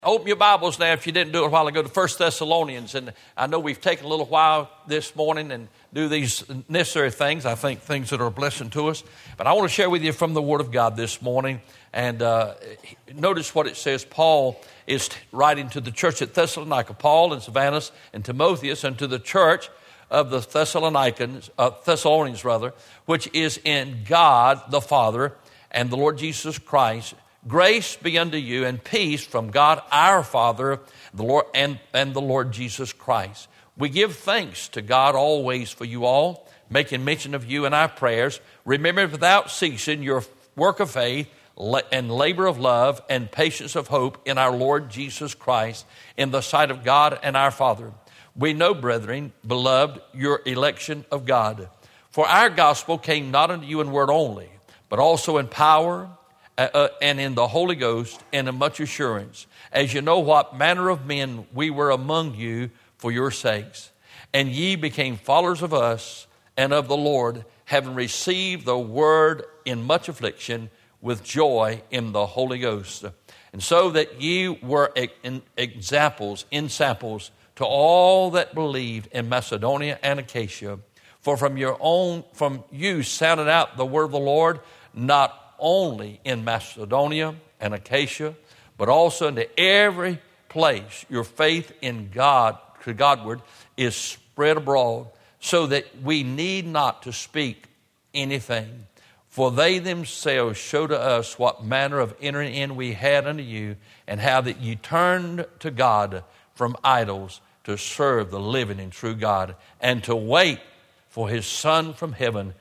Open your Bibles now, if you didn't do it a while ago, to 1 Thessalonians. And I know we've taken a little while this morning and do these necessary things, I think things that are a blessing to us. But I want to share with you from the Word of God this morning. And notice what it says. Paul is writing to the church at Thessalonica. Paul and Silvanus and Timotheus, and to the church of the Thessalonians, which is in God the Father and the Lord Jesus Christ. Grace be unto you and peace from God our Father, the Lord and the Lord Jesus Christ. We give thanks to God always for you all, making mention of you in our prayers, remembering without ceasing your work of faith and labor of love and patience of hope in our Lord Jesus Christ, in the sight of God and our Father. We know, brethren, beloved, your election of God. For our gospel came not unto you in word only, but also in power, and in the Holy Ghost, and in much assurance, as you know what manner of men we were among you for your sakes. And ye became followers of us and of the Lord, having received the word in much affliction with joy in the Holy Ghost. And so that ye were examples to all that believed in Macedonia and Achaia. For from you sounded out the word of the Lord, not only in Macedonia and Achaia, but also into every place your faith in God, to Godward, is spread abroad, so that we need not to speak anything. For they themselves show to us what manner of entering in we had unto you, and how that ye turned to God from idols to serve the living and true God, and to wait for his Son from heaven,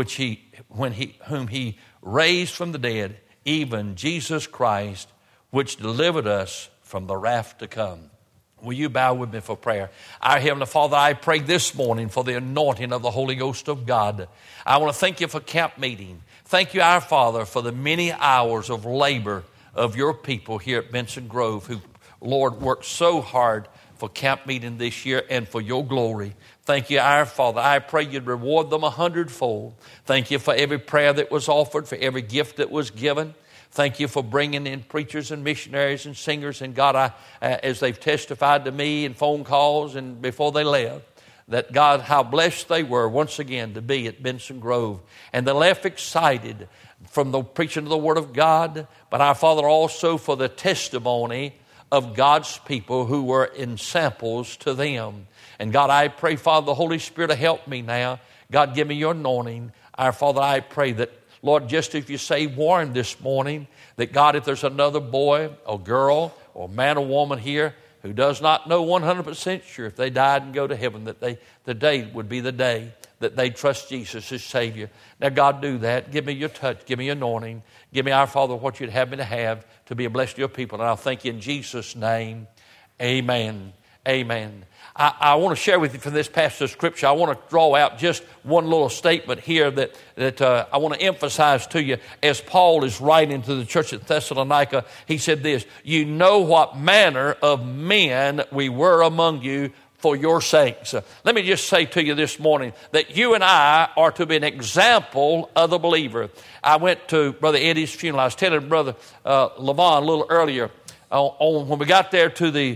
whom he raised from the dead, even Jesus Christ, which delivered us from the wrath to come. Will you bow with me for prayer? Our Heavenly Father, I pray this morning for the anointing of the Holy Ghost of God. I want to thank you for camp meeting. Thank you, our Father, for the many hours of labor of your people here at Benson Grove, who, Lord, worked so hard for camp meeting this year and for your glory. Thank you, our Father. I pray you'd reward them 100-fold. Thank you for every prayer that was offered, for every gift that was given. Thank you for bringing in preachers and missionaries and singers. And God, as they've testified to me in phone calls and before they left, that God, how blessed they were once again to be at Benson Grove. And they left excited from the preaching of the Word of God, but our Father, also for the testimony of God's people who were in samples to them. And God, I pray, Father, the Holy Spirit to help me now. God, give me your anointing. Our Father, I pray that, Lord, just if you say Warren this morning, that God, if there's another boy or girl or man or woman here who does not know 100% sure if they died and go to heaven, that the day would be the day that they trust Jesus as Savior. Now, God, do that. Give me your touch. Give me your anointing. Give me, our Father, what you'd have me to be a blessing to your people. And I'll thank you in Jesus' name. Amen. Amen. I want to share with you from this passage of Scripture. I want to draw out just one little statement here that I want to emphasize to you. As Paul is writing to the church at Thessalonica, he said this: you know what manner of men we were among you for your sakes. Let me just say to you this morning that you and I are to be an example of the believer. I went to Brother Eddie's funeral. I was telling Brother Levon a little earlier. When we got there to the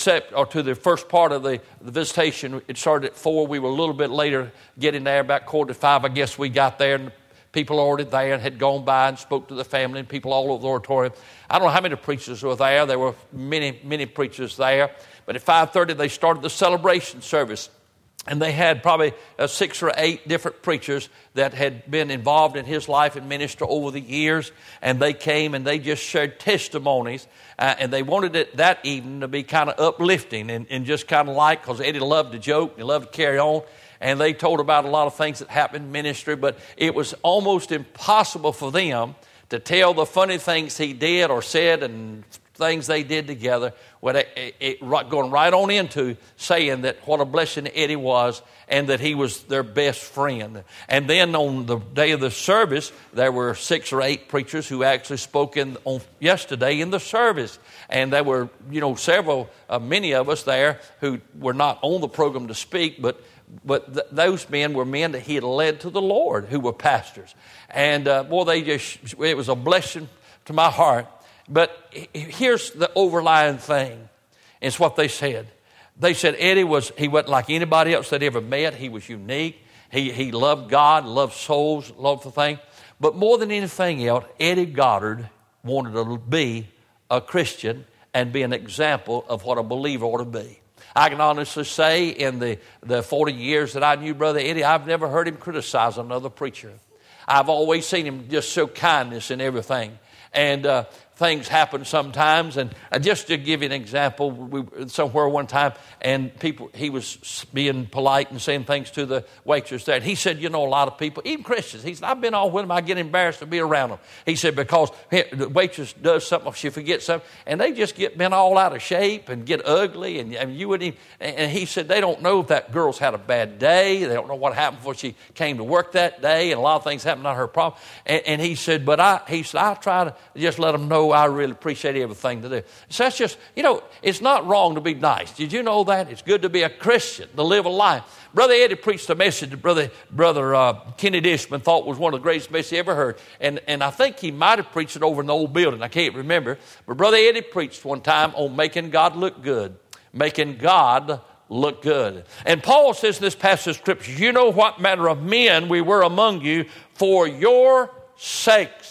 to the first part of the visitation, it started at 4. We were a little bit later getting there, about 4:45. I guess we got there, and people already there and had gone by and spoke to the family and people all over the auditorium. I don't know how many preachers were there. There were many preachers there. But at 5:30, they started the celebration service. And they had probably 6 or 8 different preachers that had been involved in his life and ministry over the years. And they came and they just shared testimonies. And they wanted it that evening to be kind of uplifting and just kind of like, because Eddie loved to joke and he loved to carry on. And they told about a lot of things that happened in ministry. But it was almost impossible for them to tell the funny things he did or said and things they did together, going right on into saying that what a blessing Eddie was and that he was their best friend. And then on the day of the service, there were 6 or 8 preachers who actually spoke on yesterday in the service. And there were, many of us there who were not on the program to speak, but those men were men that he had led to the Lord, who were pastors. And it was a blessing to my heart. But here's the overlying thing. It's what they said. They said Eddie he wasn't like anybody else they'd ever met. He was unique. He loved God, loved souls, loved the thing. But more than anything else, Eddie Goddard wanted to be a Christian and be an example of what a believer ought to be. I can honestly say in the 40 years that I knew Brother Eddie, I've never heard him criticize another preacher. I've always seen him just show kindness in everything. And things happen sometimes. And just to give you an example, we were somewhere one time, and he was being polite and saying things to the waitress there. And he said, a lot of people, even Christians, he said, I've been all with them. I get embarrassed to be around them. He said, because the waitress does something, she forgets something, and they just get bent all out of shape and get ugly. And you wouldn't even, and he said, they don't know if that girl's had a bad day. They don't know what happened before she came to work that day. And a lot of things happened, not her problem. And he said, I try to just let them know I really appreciate everything they do. So that's just, it's not wrong to be nice. Did you know that? It's good to be a Christian, to live a life. Brother Eddie preached a message that Brother Kenny Dishman thought was one of the greatest messages he ever heard. And I think he might have preached it over in the old building. I can't remember. But Brother Eddie preached one time on making God look good. Making God look good. And Paul says in this passage of Scripture, you know what manner of men we were among you for your sakes.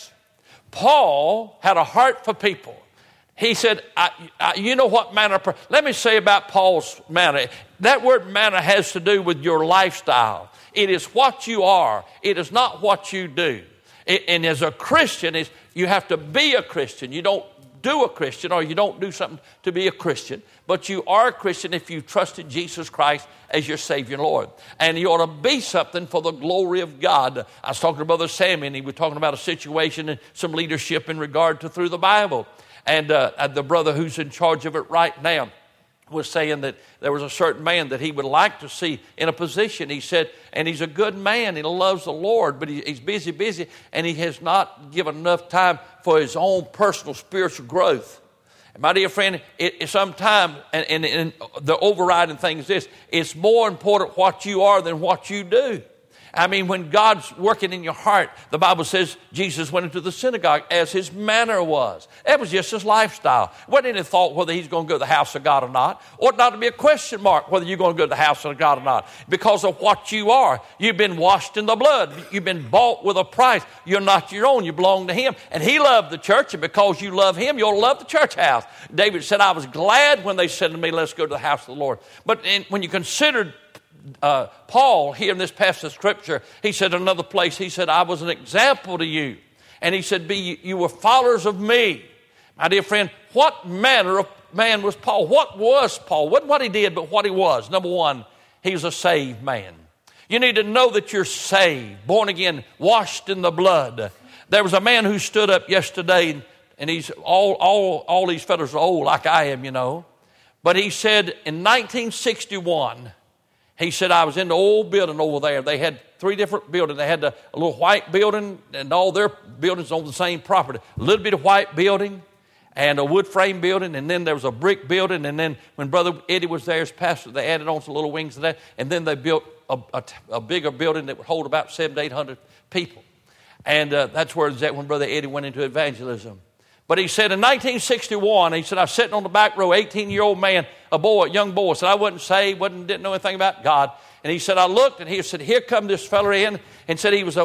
Paul had a heart for people. He said, you know what manner of... Let me say about Paul's manner. That word manner has to do with your lifestyle. It is what you are. It is not what you do. And as a Christian, you have to be a Christian. You don't do a Christian, or you don't do something to be a Christian, but you are a Christian if you trusted Jesus Christ as your Savior and Lord. And you ought to be something for the glory of God. I was talking to Brother Sammy, and he was talking about a situation and some leadership in regard to through the Bible. And the brother who's in charge of it right now was saying that there was a certain man that he would like to see in a position. He said, and he's a good man, he loves the Lord, but he's busy, and he has not given enough time for his own personal spiritual growth. And my dear friend, sometimes, and the overriding thing is this, it's more important what you are than what you do. I mean, when God's working in your heart, the Bible says Jesus went into the synagogue as his manner was. That was just his lifestyle. Wasn't any thought whether he's going to go to the house of God or not. Ought not to be a question mark whether you're going to go to the house of God or not. Because of what you are. You've been washed in the blood. You've been bought with a price. You're not your own. You belong to him. And he loved the church. And because you love him, you'll love the church house. David said, I was glad when they said to me, let's go to the house of the Lord. But when you considered Paul here in this passage of Scripture, he said in another place, he said, I was an example to you. And he said, you were followers of me. My dear friend, what manner of man was Paul? What was Paul? Wasn't what he did, but what he was. Number one, he was a saved man. You need to know that you're saved, born again, washed in the blood. There was a man who stood up yesterday, and he's all these fellas are old like I am, But he said in 1961, he said, I was in the old building over there. They had 3 different buildings. They had a little white building, and all their buildings on the same property. A little bit of white building and a wood frame building, and then there was a brick building. And then when Brother Eddie was there as pastor, they added on some little wings to that. And then they built a bigger building that would hold about 700 to 800 people. And that's where when Brother Eddie went into evangelism. But he said in 1961, he said, I was sitting on the back row, 18-year-old man, a young boy. Said, I wasn't saved, didn't know anything about God. And he said, I looked, and he said, here come this fella in, and said he's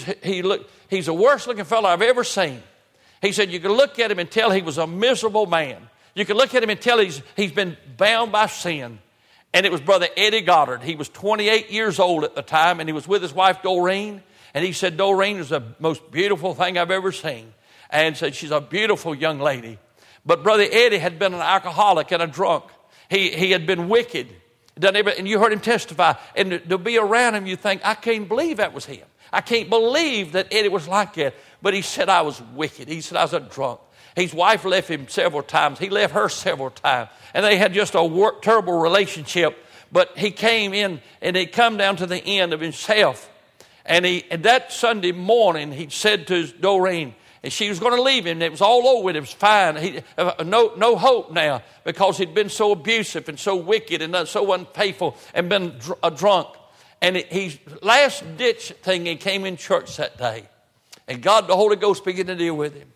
the worst looking fella I've ever seen. He said, you could look at him and tell he was a miserable man. You could look at him and tell he's been bound by sin. And it was Brother Eddie Goddard. He was 28 years old at the time, and he was with his wife, Doreen. And he said, Doreen is the most beautiful thing I've ever seen. And said, she's a beautiful young lady. But Brother Eddie had been an alcoholic and a drunk. He had been wicked. And you heard him testify. And to be around him, you think, I can't believe that was him. I can't believe that Eddie was like that. But he said, I was wicked. He said, I was a drunk. His wife left him several times. He left her several times. And they had just a terrible relationship. But he came in, and he come down to the end of himself. And that Sunday morning, he said to Doreen, and she was going to leave him. It was all over with him. It was fine. No hope now because he'd been so abusive and so wicked and so unfaithful and been a drunk. And his last ditch thing, he came in church that day. And God, the Holy Ghost, began to deal with him.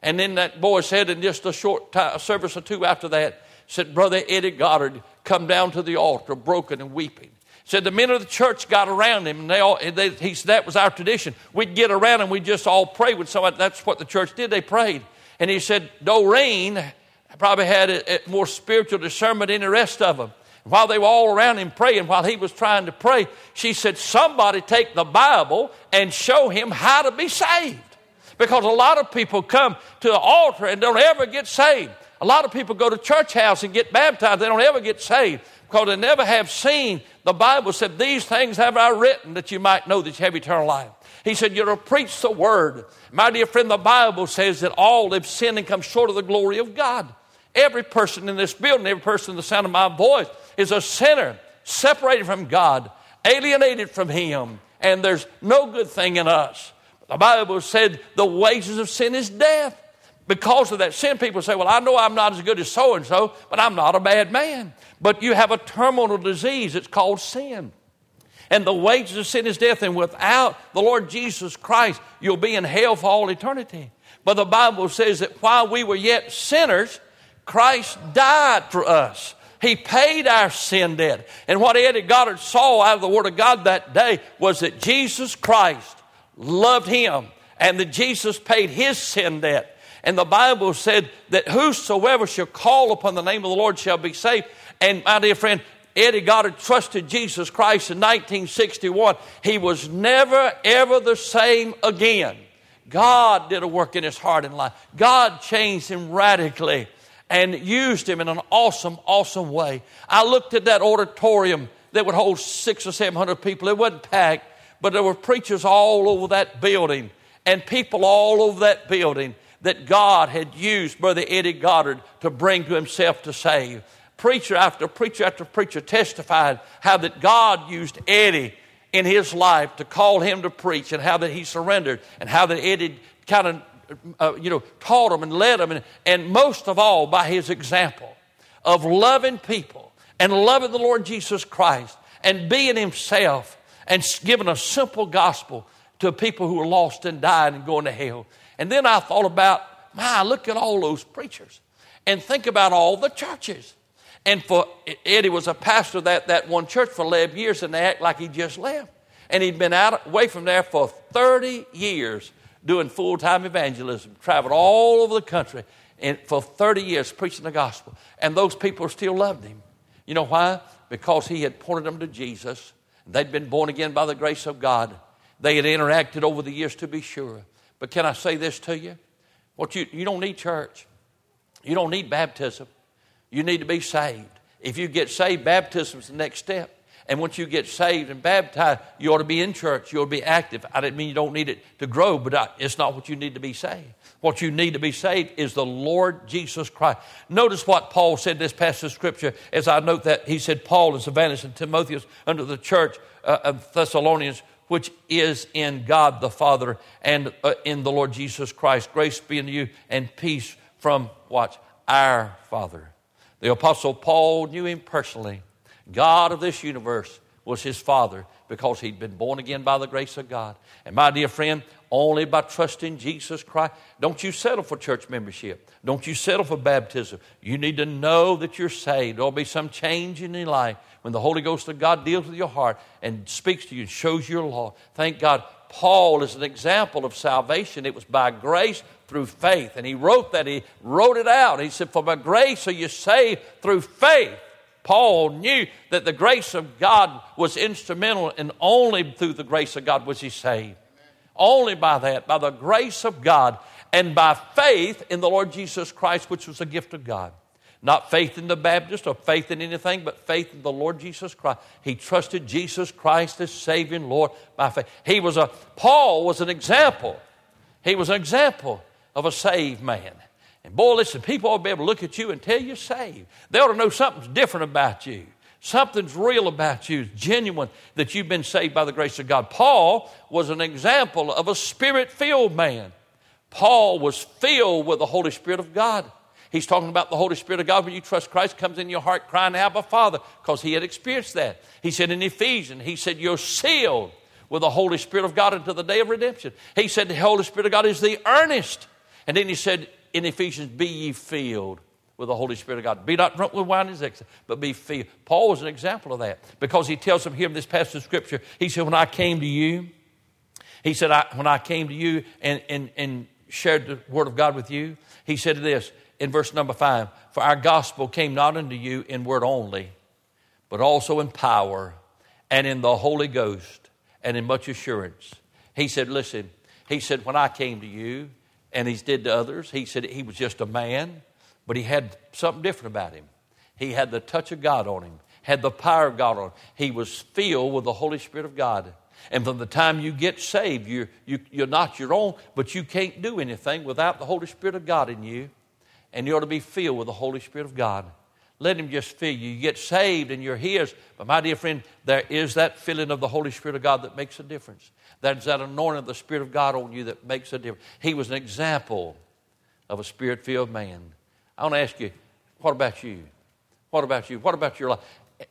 And then that boy said in just a short service or two after that, said, Brother Eddie Goddard come down to the altar broken and weeping. Said the men of the church got around him, and he said that was our tradition. We'd get around and we'd just all pray with somebody. That's what the church did. They prayed. And he said Doreen probably had a more spiritual discernment than the rest of them. While they were all around him praying, while he was trying to pray, she said, somebody take the Bible and show him how to be saved. Because a lot of people come to the altar and don't ever get saved. A lot of people go to church house and get baptized. They don't ever get saved because they never have seen. The Bible said, these things have I written that you might know that you have eternal life. He said, you're to preach the word. My dear friend, the Bible says that all have sinned and come short of the glory of God. Every person in this building, every person in the sound of my voice is a sinner, separated from God, alienated from Him, and there's no good thing in us. The Bible said the wages of sin is death. Because of that sin, people say, well, I know I'm not as good as so-and-so, but I'm not a bad man. But you have a terminal disease. It's called sin. And the wages of sin is death. And without the Lord Jesus Christ, you'll be in hell for all eternity. But the Bible says that while we were yet sinners, Christ died for us. He paid our sin debt. And what Eddie Goddard saw out of the Word of God that day was that Jesus Christ loved him and that Jesus paid his sin debt. And the Bible said that whosoever shall call upon the name of the Lord shall be saved. And my dear friend, Eddie Goddard trusted Jesus Christ in 1961. He was never, ever the same again. God did a work in his heart and life. God changed him radically and used him in an awesome, awesome way. I looked at that auditorium that would hold 600 or 700 people. It wasn't packed, but there were preachers all over that building and people all over that building that God had used Brother Eddie Goddard to bring to himself to save. Preacher after preacher after preacher testified how that God used Eddie in his life to call him to preach, and how that he surrendered, and how that Eddie kind of taught him and led him, and most of all by his example of loving people and loving the Lord Jesus Christ and being himself and giving a simple gospel to people who are lost and dying and going to hell. And then I thought about, look at all those preachers. And think about all the churches. And for Eddie was a pastor of that one church for 11 years, and they act like he just left. And he'd been away from there for 30 years doing full-time evangelism, traveled all over the country and for 30 years preaching the gospel. And those people still loved him. You know why? Because he had pointed them to Jesus. They'd been born again by the grace of God. They had interacted over the years, to be sure. But can I say this to you? You don't need church. You don't need baptism. You need to be saved. If you get saved, baptism is the next step. And once you get saved and baptized, you ought to be in church. You ought to be active. I didn't mean you don't need it to grow, but it's not what you need to be saved. What you need to be saved is the Lord Jesus Christ. Notice what Paul said in this passage of Scripture. As I note that, he said, Paul and Silvanus and Timotheus under the church of Thessalonians, which is in God the Father and in the Lord Jesus Christ. Grace be unto you and peace from, watch, our Father. The Apostle Paul knew him personally. God of this universe was his Father because he'd been born again by the grace of God. And my dear friend, only by trusting Jesus Christ. Don't you settle for church membership. Don't you settle for baptism. You need to know that you're saved. There'll be some change in your life when the Holy Ghost of God deals with your heart and speaks to you and shows you your law. Thank God. Paul is an example of salvation. It was by grace through faith. And he wrote that. He wrote it out. He said, for by grace are you saved through faith. Paul knew that the grace of God was instrumental, and only through the grace of God was he saved. Only by that, by the grace of God, and by faith in the Lord Jesus Christ, which was a gift of God. Not faith in the Baptist or faith in anything, but faith in the Lord Jesus Christ. He trusted Jesus Christ as Savior Lord by faith. Paul was an example. He was an example of a saved man. And boy, listen, people ought to be able to look at you and tell you're saved. They ought to know something's different about you. Something's real about you, genuine, that you've been saved by the grace of God. Paul was an example of a Spirit-filled man. Paul was filled with the Holy Spirit of God. He's talking about the Holy Spirit of God. When you trust Christ, comes in your heart crying, Abba, Father, because he had experienced that. He said in Ephesians, he said, you're sealed with the Holy Spirit of God until the day of redemption. He said the Holy Spirit of God is the earnest. And then he said in Ephesians, be ye filled with the Holy Spirit of God. Be not drunk with wine, but be filled. Paul was an example of that because he tells them here in this passage of Scripture, he said, when I came to you, he said, when I came to you and shared the Word of God with you, he said this in verse number 5, for our gospel came not unto you in word only, but also in power and in the Holy Ghost and in much assurance. He said, listen, he said, when I came to you, and he did to others, he said he was just a man, but he had something different about him. He had the touch of God on him, had the power of God on him. He was filled with the Holy Spirit of God. And from the time you get saved, you're not your own, but you can't do anything without the Holy Spirit of God in you. And you ought to be filled with the Holy Spirit of God. Let him just fill you. You get saved and you're his. But my dear friend, there is that filling of the Holy Spirit of God that makes a difference. There's that anointing of the Spirit of God on you that makes a difference. He was an example of a Spirit-filled man. I want to ask you, what about you? What about you? What about your life?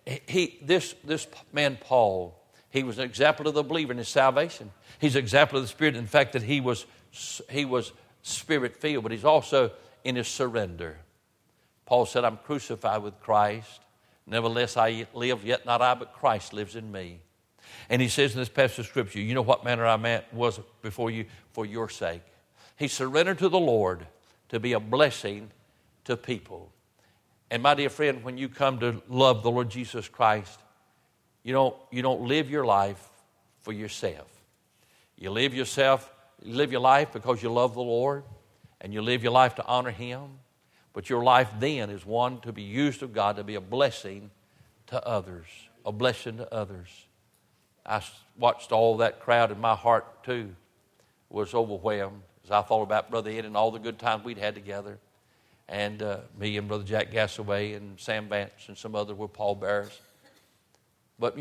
This man, Paul, he was an example of the believer in his salvation. He's an example of the Spirit in the fact that he was Spirit-filled, but he's also in his surrender. Paul said, I'm crucified with Christ. Nevertheless, I live, yet not I, but Christ lives in me. And he says in this passage of Scripture, you know what manner I was before you for your sake. He surrendered to the Lord to be a blessing to people. And my dear friend, when you come to love the Lord Jesus Christ, you don't live your life for yourself. You live your life because you love the Lord, and you live your life to honor Him. But your life then is one to be used of God to be a blessing to others, a blessing to others. I watched all that crowd, and my heart too was overwhelmed as I thought about Brother Ed and all the good times we'd had together. And me and Brother Jack Gassaway and Sam Vance and some others were pallbearers. But,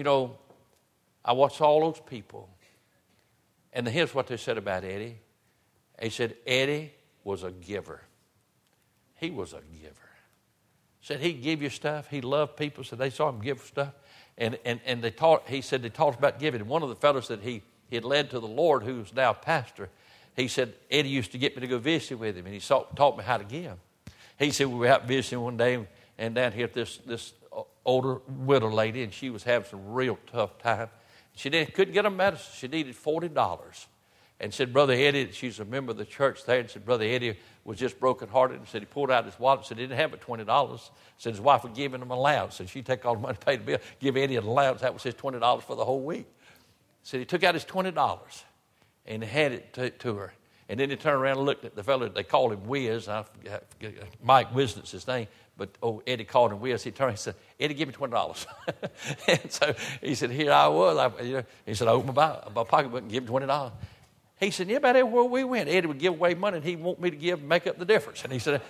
I watched all those people. And here's what they said about Eddie. They said, Eddie was a giver. He was a giver. Said he'd give you stuff. He loved people. Said they saw him give stuff. And he said they taught about giving. And one of the fellows that he had led to the Lord, who's now a pastor, he said, Eddie used to get me to go visit with him. And he taught me how to give. He said we were out visiting one day, and down here this older widow lady, and she was having some real tough time. She couldn't get her medicine. She needed $40. And said, Brother Eddie, she's a member of the church there, and said, Brother Eddie was just brokenhearted, and said he pulled out his wallet and said he didn't have but $20. Said his wife would give him an allowance. Said she'd take all the money, pay the bill, give Eddie an allowance. That was his $20 for the whole week. Said he took out his $20 and handed it to her. And then he turned around and looked at the fellow. They called him Wiz. Mike Wisnot's his name. But Eddie called him Wiz. He turned and said, Eddie, give me $20. And so he said, here I was. He said, I opened my pocketbook and give him $20. He said, yeah, about everywhere we went, Eddie would give away money, and he'd want me to give and make up the difference. And he said,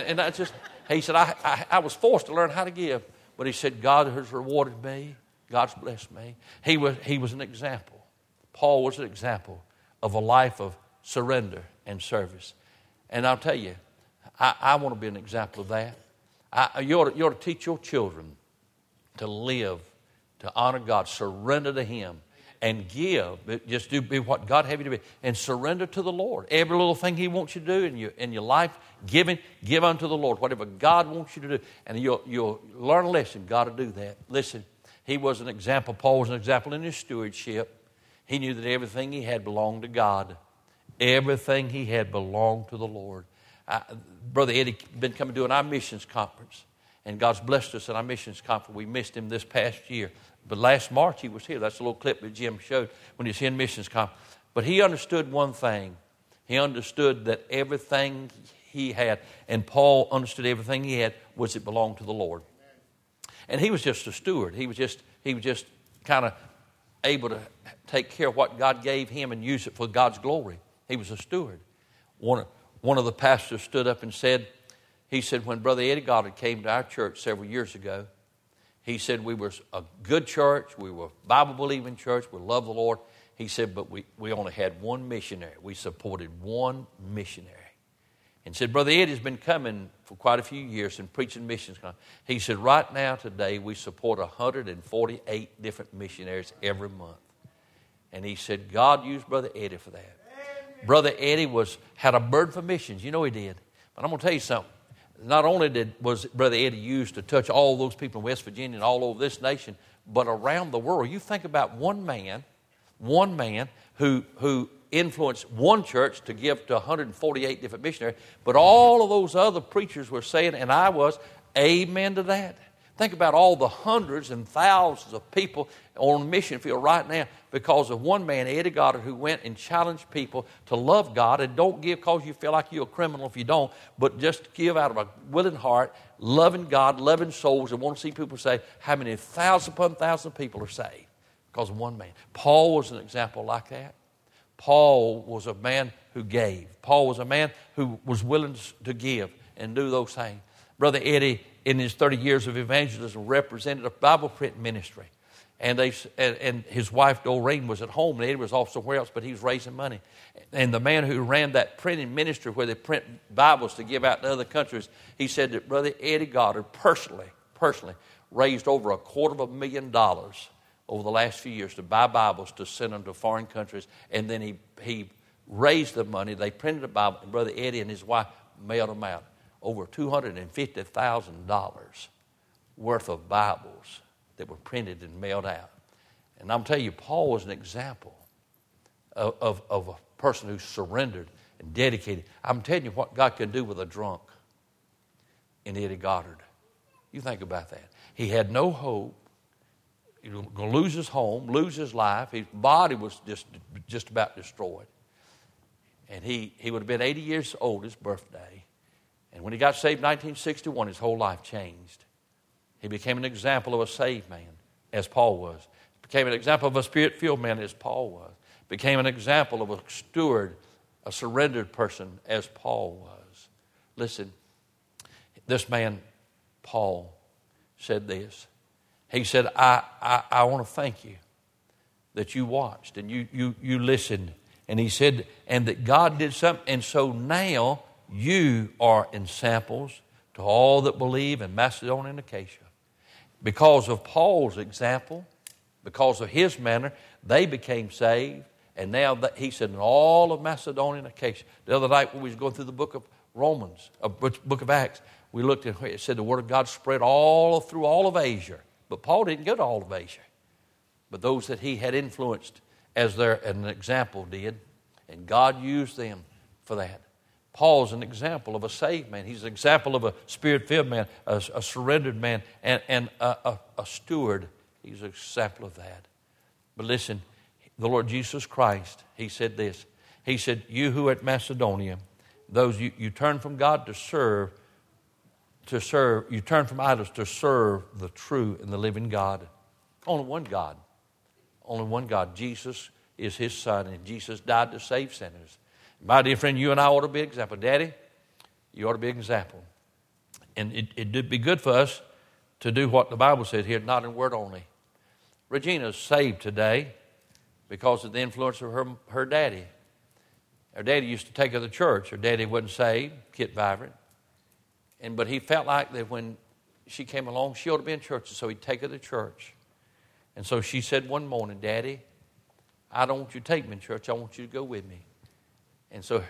he said, I was forced to learn how to give. But he said, God has rewarded me. God's blessed me. He was an example. Paul was an example of a life of surrender and service. And I'll tell you, I want to be an example of that. You ought to teach your children to live, to honor God, surrender to Him, and give. Just be what God have you to be, and surrender to the Lord. Every little thing He wants you to do in your life, give unto the Lord. Whatever God wants you to do, and you'll learn a lesson. God to do that. Listen, he was an example. Paul was an example in his stewardship. He knew that everything he had belonged to God. Everything he had belonged to the Lord. Brother Eddie been coming to our missions conference, and God's blessed us in our missions conference. We missed him this past year, but last March he was here. That's a little clip that Jim showed when he was in missions conference. But he understood one thing. He understood that everything he had, and Paul understood everything he had, was it belonged to the Lord. And he was just a steward. He was just kind of able to take care of what God gave him and use it for God's glory. He was a steward. One of the pastors stood up and said, when Brother Eddie Goddard came to our church several years ago, he said we were a good church, we were a Bible-believing church, we loved the Lord. He said, but we only had one missionary. We supported one missionary. And said, Brother Eddie's been coming for quite a few years and preaching missions. He said, right now, today, we support 148 different missionaries every month. And he said, God used Brother Eddie for that. Brother Eddie had a burden for missions. You know he did. But I'm going to tell you something. Not only was Brother Eddie used to touch all those people in West Virginia and all over this nation, but around the world. You think about one man who influenced one church to give to 148 different missionaries, but all of those other preachers were saying, and I was, amen to that. Think about all the hundreds and thousands of people on the mission field right now because of one man, Eddie Goddard, who went and challenged people to love God and don't give because you feel like you're a criminal if you don't, but just give out of a willing heart, loving God, loving souls, and want to see people say how many thousand upon thousand people are saved because of one man. Paul was an example like that. Paul was a man who gave. Paul was a man who was willing to give and do those things. Brother Eddie, in his 30 years of evangelism, represented a Bible print ministry. And his wife, Doreen, was at home, and Eddie was off somewhere else, but he was raising money. And the man who ran that printing ministry where they print Bibles to give out to other countries, he said that Brother Eddie Goddard personally raised over $250,000 over the last few years to buy Bibles to send them to foreign countries. And then he raised the money. They printed a Bible, and Brother Eddie and his wife mailed them out. Over $250,000 worth of Bibles that were printed and mailed out. And I'm telling you, Paul was an example of a person who surrendered and dedicated. I'm telling you what God can do with a drunk in Eddie Goddard. You think about that. He had no hope. He was going to lose his home, lose his life. His body was just about destroyed. And he would have been 80 years old his birthday. And when he got saved in 1961, his whole life changed. He became an example of a saved man, as Paul was. Became an example of a spirit-filled man, as Paul was. Became an example of a steward, a surrendered person, as Paul was. Listen, this man, Paul, said this. He said, I want to thank you that you watched and you listened. And he said, and that God did something. And so now you are ensamples to all that believe in Macedonia and Achaia. Because of Paul's example, because of his manner, they became saved. And now he said in all of Macedonia and Achaia. The other night when we was going through the book of Romans, book of Acts, we looked at it said the word of God spread through all of Asia. But Paul didn't go to all of Asia. But those that he had influenced as an example did. And God used them for that. Paul's an example of a saved man. He's an example of a spirit-filled man, a surrendered man, and a steward. He's an example of that. But listen, the Lord Jesus Christ, he said this. He said, you who are at Macedonia, those you turn from God to serve, you turn from idols to serve the true and the living God. Only one God. Only one God. Jesus is his son, and Jesus died to save sinners. My dear friend, you and I ought to be an example. Daddy, you ought to be an example. And it'd be good for us to do what the Bible says here, not in word only. Regina's saved today because of the influence of her daddy. Her daddy used to take her to church. Her daddy wasn't saved, Kit Vibrant. But he felt like that when she came along, she ought to be in church, so he'd take her to church. And so she said one morning, Daddy, I don't want you to take me to church. I want you to go with me. And so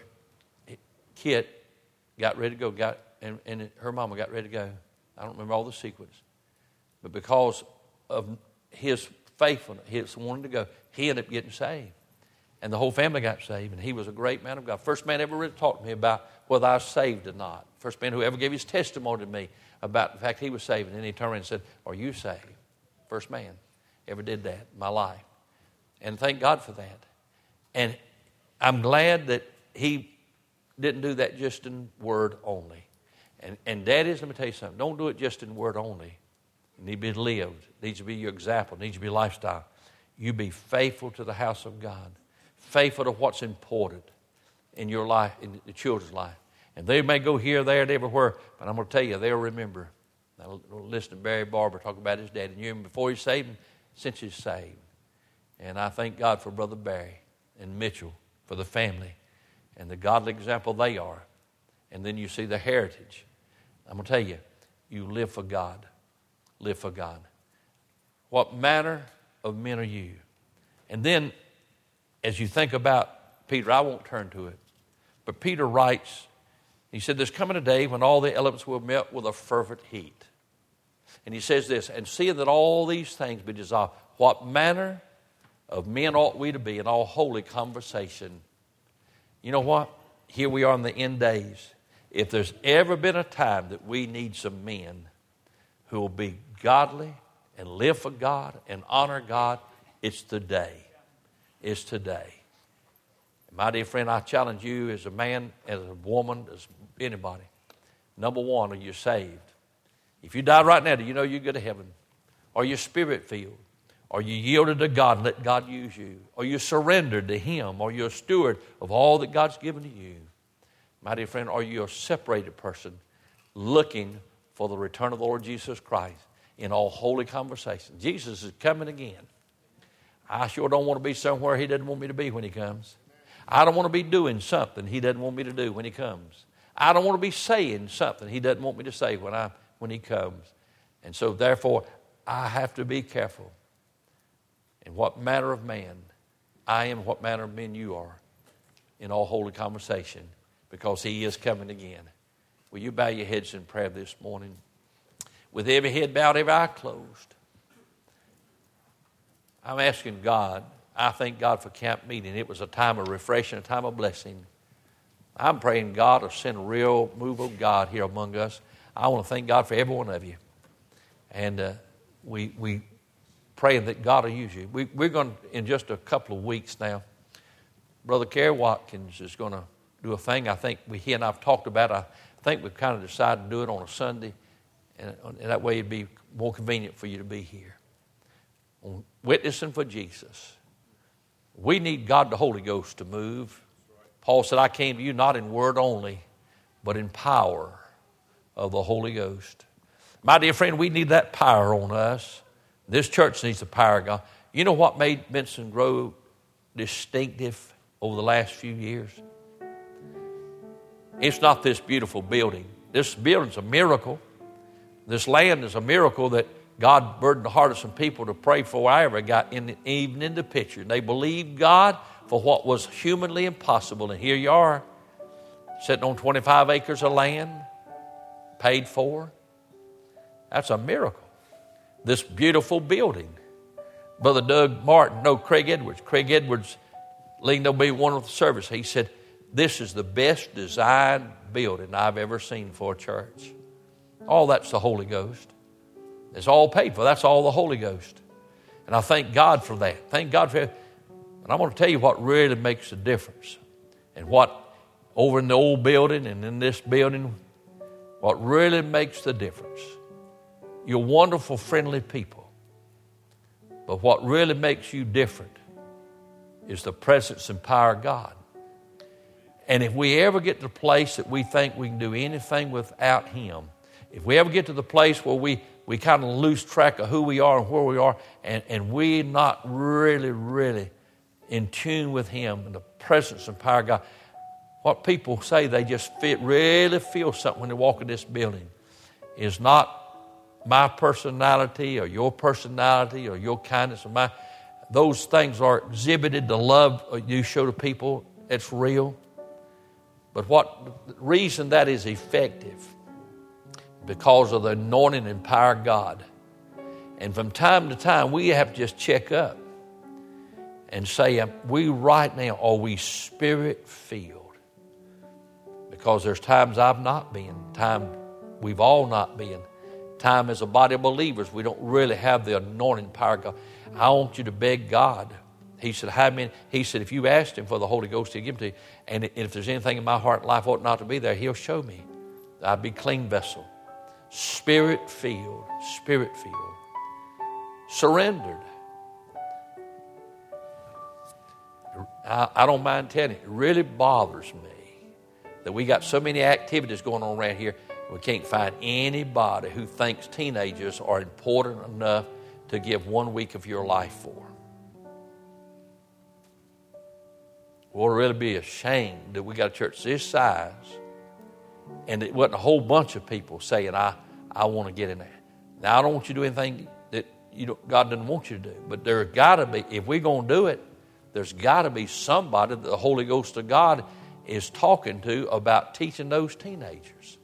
Kit got ready to go, and her mama got ready to go. I don't remember all the sequence. But because of his faithfulness, his wanting to go, he ended up getting saved. And the whole family got saved, and he was a great man of God. First man ever really talked to me about whether I was saved or not. First man who ever gave his testimony to me about the fact he was saved. And then he turned around and said, are you saved? First man ever did that in my life. And thank God for that. And I'm glad that he didn't do that just in word only. And daddies, let me tell you something. Don't do it just in word only. It needs to be lived. It needs to be your example. It needs to be lifestyle. You be faithful to the house of God. Faithful to what's important in your life, in the children's life. And they may go here, there, and everywhere, but I'm going to tell you, they'll remember. I'll listen to Barry Barber talk about his dad. And you remember before he's saved and since he's saved. And I thank God for Brother Barry and Mitchell, for the family, and the godly example they are. And then you see the heritage. I'm going to tell you, you live for God. Live for God. What manner of men are you? And then, as you think about Peter. I won't turn to it. But Peter writes, he said, there's coming a day when all the elements will melt with a fervent heat. And he says this, and seeing that all these things be dissolved, what manner of men ought we to be in all holy conversation? You know what? Here we are in the end days. If there's ever been a time that we need some men who will be godly and live for God and honor God, it's today. It's today. My dear friend, I challenge you as a man, as a woman, as anybody. Number one, are you saved? If you die right now, do you know you go to heaven? Are you spirit-filled? Are you yielded to God and let God use you? Are you surrendered to Him? Are you a steward of all that God's given to you? My dear friend, are you a separated person looking for the return of the Lord Jesus Christ in all holy conversation? Jesus is coming again. I sure don't want to be somewhere He doesn't want me to be when He comes. I don't want to be doing something He doesn't want me to do when He comes. I don't want to be saying something He doesn't want me to say when He comes. And so therefore, I have to be careful in what manner of man I am, what manner of men you are in all holy conversation, because He is coming again. Will you bow your heads in prayer this morning? With every head bowed, every eye closed. I'm asking God. I thank God for camp meeting. It was a time of refreshing, a time of blessing. I'm praying God will send a real move of God here among us. I want to thank God for every one of you. And we praying that God will use you. We're going to, in just a couple of weeks now, Brother Kerry Watkins is going to do a thing. I think he and I have talked about it. I think we've kind of decided to do it on a Sunday. And that way it'd be more convenient for you to be here. On witnessing for Jesus. We need God the Holy Ghost to move. Paul said, I came to you not in word only, but in power of the Holy Ghost. My dear friend, we need that power on us. This church needs the power of God. You know what made Benson Grove distinctive over the last few years? It's not this beautiful building. This building's a miracle. This land is a miracle that God burdened the heart of some people to pray for. I ever got even in the picture. They believed God for what was humanly impossible. And here you are, sitting on 25 acres of land, paid for. That's a miracle. This beautiful building. Brother Doug Martin, no, Craig Edwards. Craig Edwards leaned over me one of the service. He said, this is the best designed building I've ever seen for a church. All that's the Holy Ghost. It's all paid for. That's all the Holy Ghost. And I thank God for that. Thank God for it. And I'm going to tell you what really makes a difference. And what, over in the old building and in this building, what really makes the difference. You're wonderful, friendly people. But what really makes you different is the presence and power of God. And if we ever get to the place that we think we can do anything without Him, if we ever get to the place where we kind of lose track of who we are and where we are, and we're not really in tune with Him and the presence and power of God, what people say they just really feel something when they walk in this building is not my personality or your personality or your kindness or mine. Those things are exhibited, the love you show to people, it's real. But what reason that is effective? Because of the anointing and power of God. And from time to time, we have to just check up and say, we right now, are we spirit-filled? Because there's times I've not been, time we've all not been. Time as a body of believers, we don't really have the anointing power of God. I want you to beg God. He said, if you asked Him for the Holy Ghost, He'll give it to you. And if there's anything in my heart and life ought not to be there, He'll show me. I'd be a clean vessel. Spirit-filled, surrendered. I don't mind telling you, it really bothers me that we got so many activities going on around here. We can't find anybody who thinks teenagers are important enough to give 1 week of your life for. We'll really be ashamed that we got a church this size and it wasn't a whole bunch of people saying, I want to get in there. Now, I don't want you to do anything that God doesn't want you to do. But there's got to be, if we're going to do it, there's got to be somebody that the Holy Ghost of God is talking to about teaching those teenagers.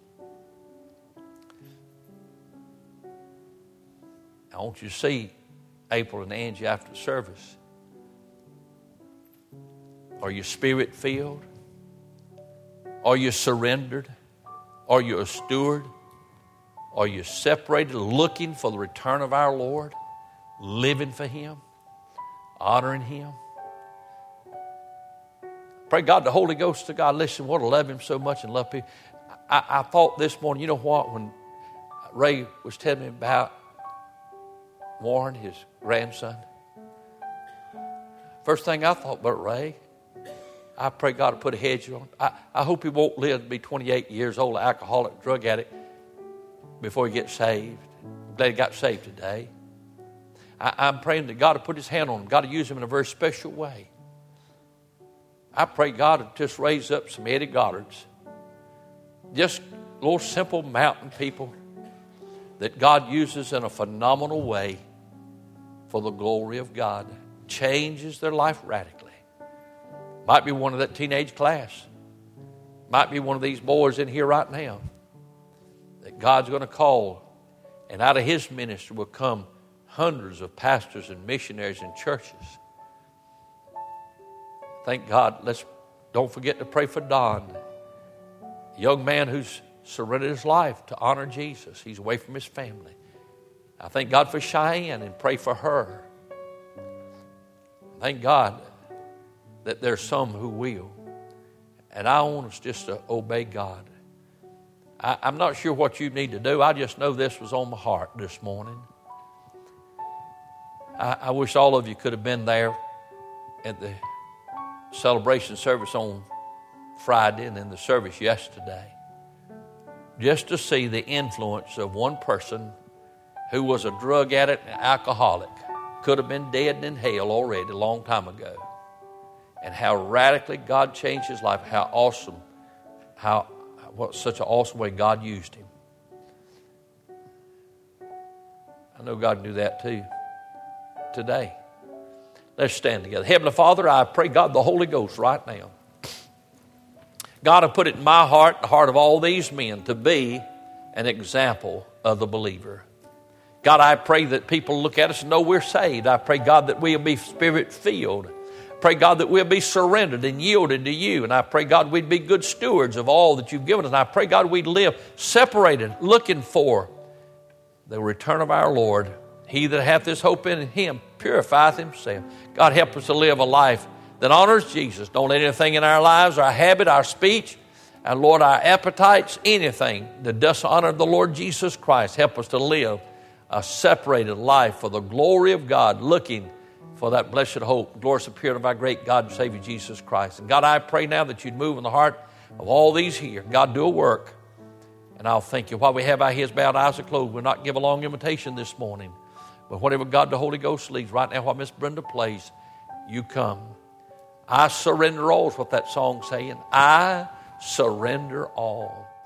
I want you to see April and Angie after the service. Are you spirit-filled? Are you surrendered? Are you a steward? Are you separated, looking for the return of our Lord? Living for Him? Honoring Him? Pray God, the Holy Ghost of God, listen, we want to love Him so much and love people. I thought this morning, you know what, when Ray was telling me about Warren, his grandson, first thing I thought about Ray, I pray God to put a hedge on. I hope he won't live to be 28 years old, alcoholic, drug addict, before he gets saved. I'm glad he got saved today. I'm praying that God to put His hand on him, God to use him in a very special way. I pray God to just raise up some Eddie Goddards, just little simple mountain people that God uses in a phenomenal way for the glory of God. Changes their life radically. Might be one of that teenage class. Might be one of these boys in here right now that God's going to call, and out of His ministry will come hundreds of pastors and missionaries and churches. Thank God. Don't forget to pray for Don, a young man who's surrendered his life to honor Jesus. He's away from his family. I thank God for Cheyenne and pray for her. Thank God that there's some who will. And I want us just to obey God. I'm not sure what you need to do. I just know this was on my heart this morning. I wish all of you could have been there at the celebration service on Friday and then the service yesterday, just to see the influence of one person who was a drug addict and alcoholic, could have been dead and in hell already a long time ago, and how radically God changed his life, how awesome, what such an awesome way God used him. I know God knew that too today. Let's stand together. Heavenly Father, I pray, God, the Holy Ghost right now. God, I put it in my heart, the heart of all these men, to be an example of the believer. God, I pray that people look at us and know we're saved. I pray, God, that we'll be Spirit-filled. Pray, God, that we'll be surrendered and yielded to You. And I pray, God, we'd be good stewards of all that You've given us. And I pray, God, we'd live separated, looking for the return of our Lord. He that hath this hope in Him purifieth himself. God, help us to live a life that honors Jesus. Don't let anything in our lives, our habit, our speech, and Lord, our appetites, anything that does honor the Lord Jesus Christ. Help us to live a separated life for the glory of God, looking for that blessed hope, glorious appearing of our great God and Savior Jesus Christ. And God, I pray now that You'd move in the heart of all these here. God, do a work. And I'll thank You. While we have our heads bowed, eyes are closed, we'll not give a long invitation this morning. But whatever God the Holy Ghost leads, right now while Miss Brenda plays, You come. I surrender all is what that song's saying. I surrender all.